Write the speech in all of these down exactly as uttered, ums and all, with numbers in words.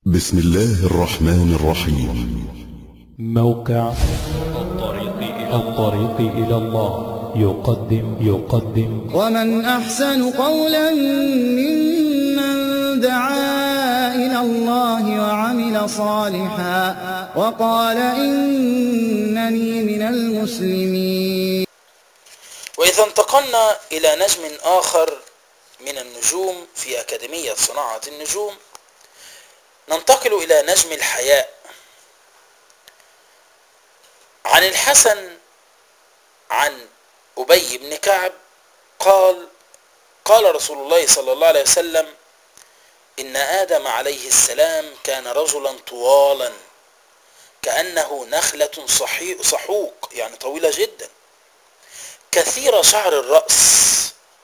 بسم الله الرحمن الرحيم. موقع الطريق إلى الطريق إلى الله يقدم يقدم ومن أحسن قولا ممن دعا إلى الله وعمل صالحا وقال إنني من المسلمين. وإذا انتقلنا إلى نجم آخر من النجوم في أكاديمية صناعة النجوم، ننتقل إلى نجم الحياء. عن الحسن عن أبي بن كعب قال قال رسول الله صلى الله عليه وسلم: إن آدم عليه السلام كان رجلا طوالا كأنه نخلة صحوق، يعني طويلة جدا، كثير شعر الرأس،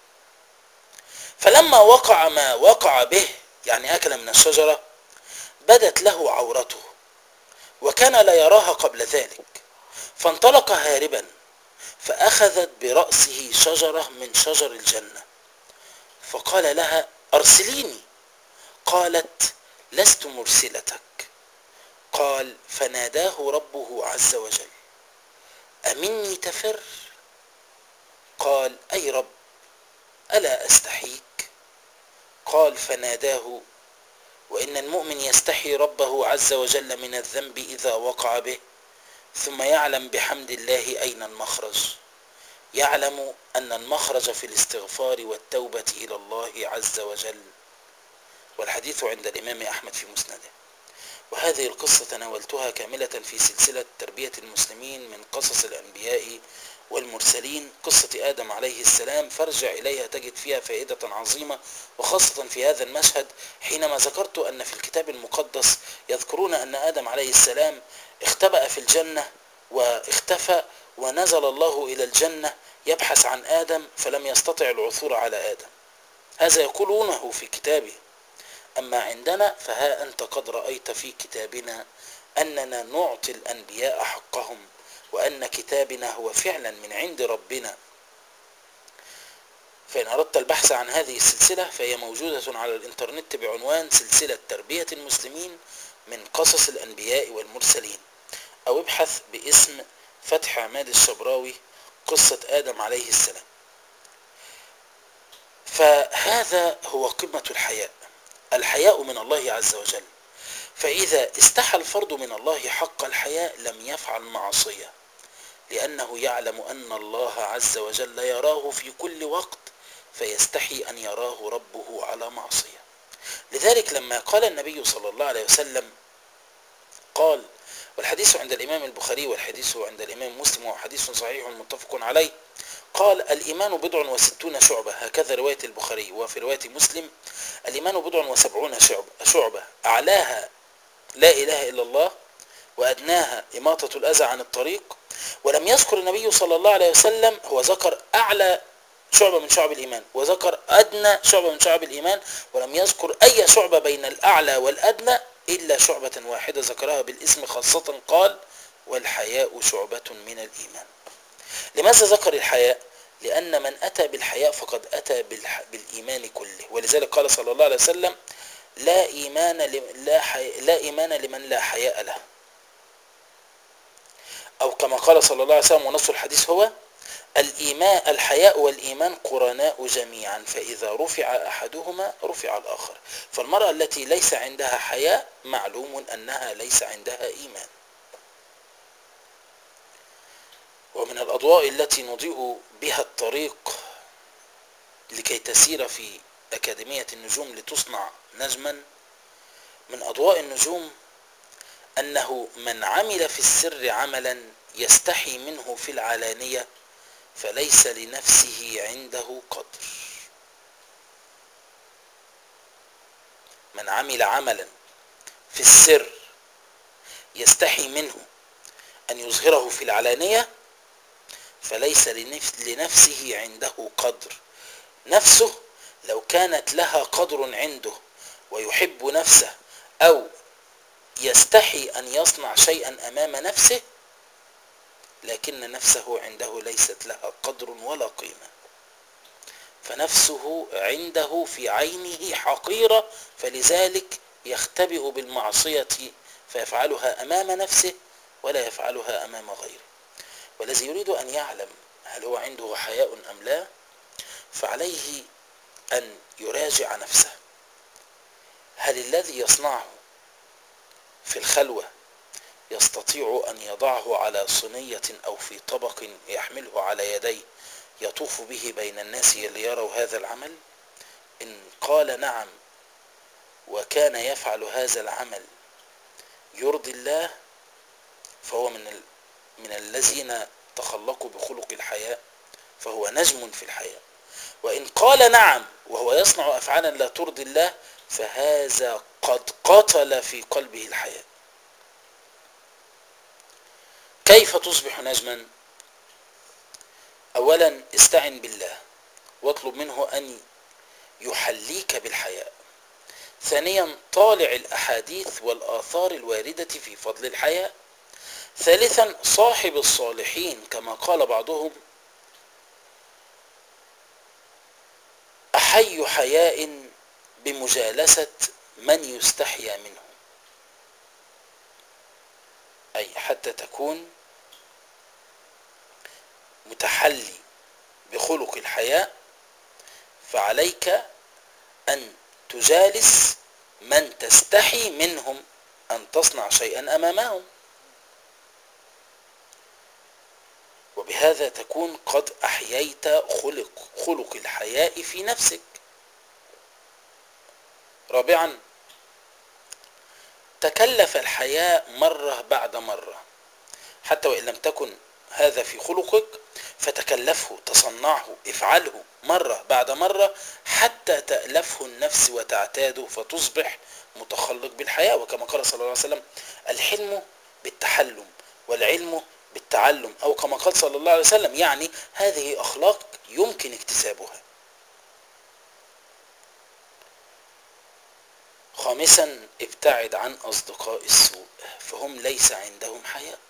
فلما وقع ما وقع به، يعني أكل من الشجرة، بدت له عورته وكان لا يراها قبل ذلك، فانطلق هاربا فأخذت برأسه شجرة من شجر الجنة فقال لها: أرسليني. قالت: لست مرسلتك. قال: فناداه ربه عز وجل: أمني تفر؟ قال: أي رب، ألا أستحيك؟ قال: فناداه: وإن المؤمن يستحي ربه عز وجل من الذنب إذا وقع به، ثم يعلم بحمد الله أين المخرج، يعلم أن المخرج في الاستغفار والتوبة إلى الله عز وجل. والحديث عند الإمام أحمد في مسنده. وهذه القصة تناولتها كاملة في سلسلة تربية المسلمين من قصص الأنبياء والمرسلين، قصة آدم عليه السلام، فارجع إليها تجد فيها فائدة عظيمة، وخاصة في هذا المشهد حينما ذكرت أن في الكتاب المقدس يذكرون أن آدم عليه السلام اختبأ في الجنة واختفى، ونزل الله إلى الجنة يبحث عن آدم فلم يستطع العثور على آدم. هذا يقولونه في كتابه. أما عندنا فها أنت قد رأيت في كتابنا أننا نعطي الأنبياء حقهم، وأن كتابنا هو فعلا من عند ربنا. فإن أردت البحث عن هذه السلسلة فهي موجودة على الإنترنت بعنوان سلسلة تربية المسلمين من قصص الأنبياء والمرسلين، أو ابحث باسم فتح عماد الشبراوي قصة آدم عليه السلام. فهذا هو قمة الحياء، الحياء من الله عز وجل. فإذا استحى الفرد من الله حق الحياء لم يفعل معصية، لأنه يعلم أن الله عز وجل يراه في كل وقت، فيستحي أن يراه ربه على معصية. لذلك لما قال النبي صلى الله عليه وسلم، قال، والحديث عند الإمام البخاري والحديث عند الإمام مسلم وحديث صحيح متفق عليه، قال: الإيمان بضع وستون شعبة، هكذا رواية البخاري. وفي رواية مسلم: الإيمان بضع وسبعون شعبة، أعلاها لا إله إلا الله، وأدناها إماطة الأذى عن الطريق. ولم يذكر النبي صلى الله عليه وسلم، هو ذكر أعلى شعبة من شعب الإيمان وذكر أدنى شعبة من شعب الإيمان، ولم يذكر أي شعبة بين الأعلى والأدنى إلا شعبة واحدة ذكرها بالاسم خاصة، قال: والحياء شعبة من الإيمان. لماذا ذكر الحياء؟ لأن من أتى بالحياء فقد أتى بالإيمان كله. ولذلك قال صلى الله عليه وسلم: لا إيمان لا, حي... لا إيمان لمن لا حياء له، أو كما قال صلى الله عليه وسلم، ونص الحديث هو: الإيمان الحياء والإيمان قرناء جميعا، فإذا رفع أحدهما رفع الآخر. فالمرأة التي ليس عندها حياء معلوم أنها ليس عندها إيمان. ومن الأضواء التي نضيء بها الطريق لكي تسير في أكاديمية النجوم لتصنع نجما، من أضواء النجوم أنه من عمل في السر عملا يستحي منه في العلانية فليس لنفسه عنده قدر. من عمل عملا في السر يستحي منه أن يظهره في العلانية فليس لنفسه عنده قدر. نفسه لو كانت لها قدر عنده ويحب نفسه أو يستحي أن يصنع شيئا أمام نفسه، لكن نفسه عنده ليست لها قدر ولا قيمة، فنفسه عنده في عينه حقيرة، فلذلك يختبئ بالمعصية فيفعلها أمام نفسه ولا يفعلها أمام غيره. والذي يريد أن يعلم هل هو عنده حياء أم لا فعليه أن يراجع نفسه. هل الذي يصنعه في الخلوة يستطيع أن يضعه على صينية أو في طبق يحمله على يديه يطوف به بين الناس ليروا هذا العمل؟ إن قال نعم وكان يفعل هذا العمل يرضي الله فهو من ال... من الذين تخلقوا بخلق الحياء، فهو نجم في الحياء. وإن قال نعم وهو يصنع أفعالا لا ترضي الله فهذا قد قتل في قلبه الحياء. كيف تصبح نجما؟ أولا استعن بالله واطلب منه أن يحليك بالحياء. ثانيا طالع الأحاديث والآثار الواردة في فضل الحياء. ثالثا صاحب الصالحين كما قال بعضهم أحي حياء بمجالسة من يستحيا منه، أي حتى تكون متحلي بخلق الحياء فعليك أن تجالس من تستحي منهم أن تصنع شيئا أمامهم، وبهذا تكون قد أحييت خلق خلق الحياء في نفسك. رابعا تكلف الحياء مرة بعد مرة، حتى وإن لم تكن هذا في خلقك فتكلفه، تصنعه، افعله مرة بعد مرة حتى تألفه النفس وتعتاده فتصبح متخلق بالحياء. وكما قال صلى الله عليه وسلم الحلم بالتحلم والعلم بالتعلم، أو كما قال صلى الله عليه وسلم يعني هذه أخلاق يمكن اكتسابها. خامسا ابتعد عن أصدقاء السوء فهم ليس عندهم حياء،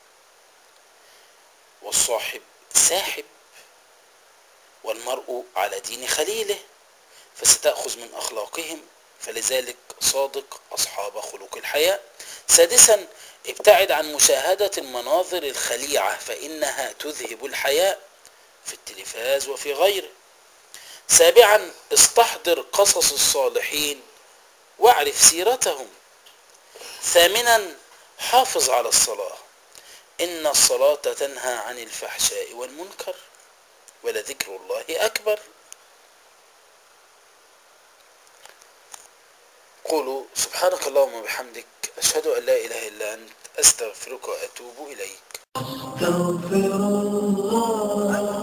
والصاحب ساحب، والمرء على دين خليله فستأخذ من أخلاقهم، فلذلك صادق أصحاب خلق الحياء. سادسا ابتعد عن مشاهدة المناظر الخليعة فإنها تذهب الحياء في التلفاز وفي غيره. سابعا استحضر قصص الصالحين واعرف سيرتهم. ثامنا حافظ على الصلاة، إن الصلاة تنهى عن الفحشاء والمنكر ولذكر الله أكبر. قولوا سبحانك اللهم وبحمدك أشهد أن لا إله إلا أنت أستغفرك وأتوب إليك. أستغفر الله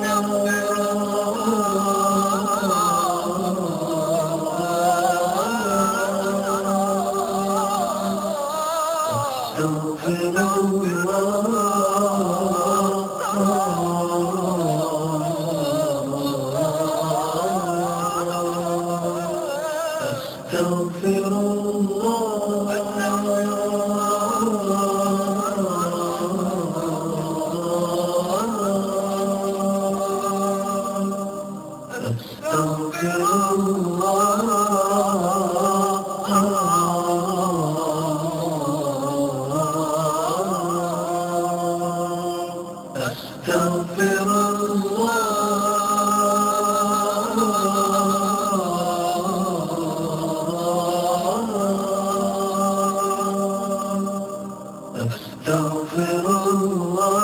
أستغفر الله